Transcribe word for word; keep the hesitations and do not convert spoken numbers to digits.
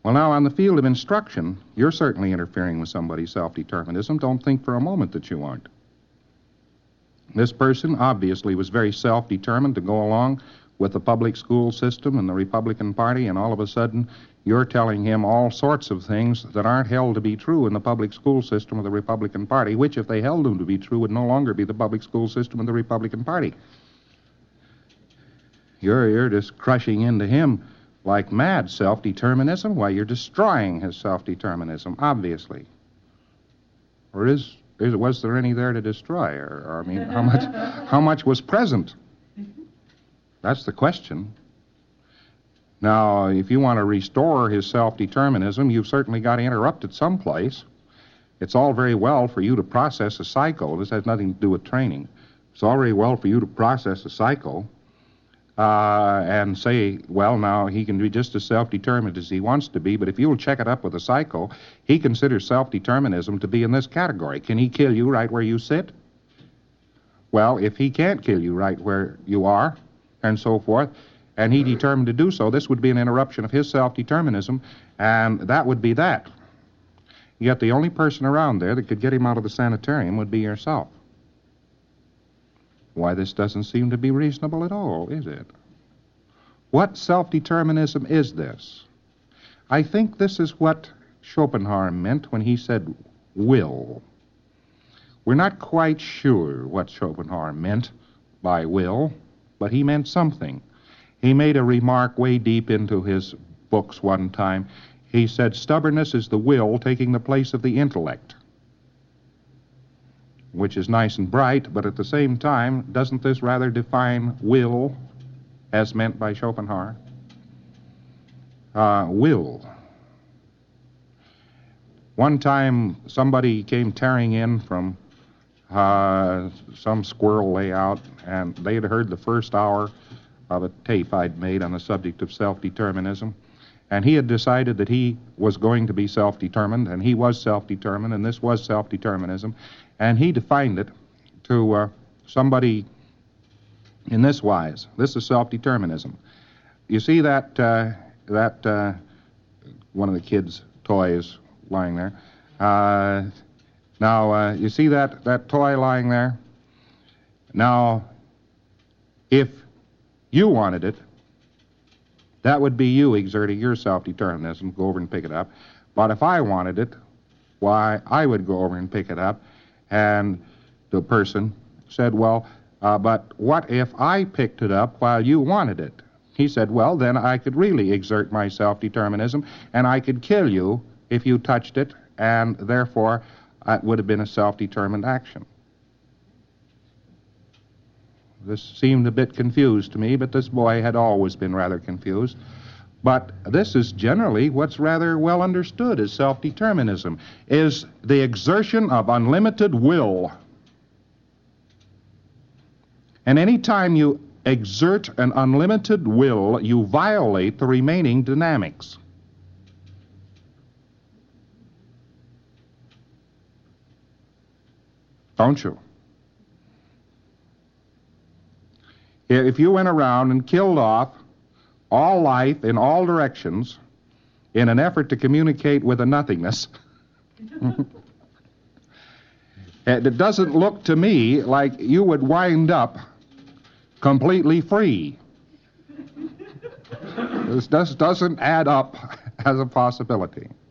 Well, now, on the field of instruction, you're certainly interfering with somebody's self-determinism. Don't think for a moment that you aren't. This person obviously was very self-determined to go along with the public school system and the Republican Party, and all of a sudden you're telling him all sorts of things that aren't held to be true in the public school system of the Republican Party, which, if they held them to be true, would no longer be the public school system of the Republican Party. You're, you're just crushing into him like mad. Self-determinism? Why, you're destroying his self-determinism, obviously. Or is, is was there any there to destroy? Or, or I mean, how much, how much was present? That's the question. Now, if you want to restore his self-determinism, you've certainly got to interrupt it someplace. It's all very well for you to process a psycho. This has nothing to do with training. It's all very well for you to process a psycho uh, and say, well, now, he can be just as self-determined as he wants to be, but if you'll check it up with a psycho, he considers self-determinism to be in this category. Can he kill you right where you sit? Well, if he can't kill you right where you are, and so forth, and he determined to do so, this would be an interruption of his self-determinism, and that would be that. Yet the only person around there that could get him out of the sanitarium would be yourself. Why, this doesn't seem to be reasonable at all, is it? What self-determinism is this? I think this is what Schopenhauer meant when he said will. We're not quite sure what Schopenhauer meant by will, but he meant something. He made a remark way deep into his books one time. He said, stubbornness is the will taking the place of the intellect, which is nice and bright, but at the same time, doesn't this rather define will as meant by Schopenhauer? Uh, will. One time, somebody came tearing in from uh, some squirrel layout, and they had heard the first hour of a tape I'd made on the subject of self-determinism, and he had decided that he was going to be self-determined, and he was self-determined, and this was self-determinism, and he defined it to uh, somebody in this wise. This is self-determinism. You see that, uh, that uh, one of the kids' toys lying there? Uh, now, uh, you see that, that toy lying there? Now, if you wanted it, that would be you exerting your self-determinism. Go over and pick it up. But if I wanted it, why, I would go over and pick it up. And the person said, well, uh, but what if I picked it up while you wanted it? He said, well, then I could really exert my self-determinism, and I could kill you if you touched it, and therefore it would have been a self-determined action. This seemed a bit confused to me, but this boy had always been rather confused. But this is generally what's rather well understood as self-determinism, is the exertion of unlimited will. And any time you exert an unlimited will, you violate the remaining dynamics. Don't you? If you went around and killed off all life in all directions in an effort to communicate with a nothingness, it doesn't look to me like you would wind up completely free. This just doesn't add up as a possibility.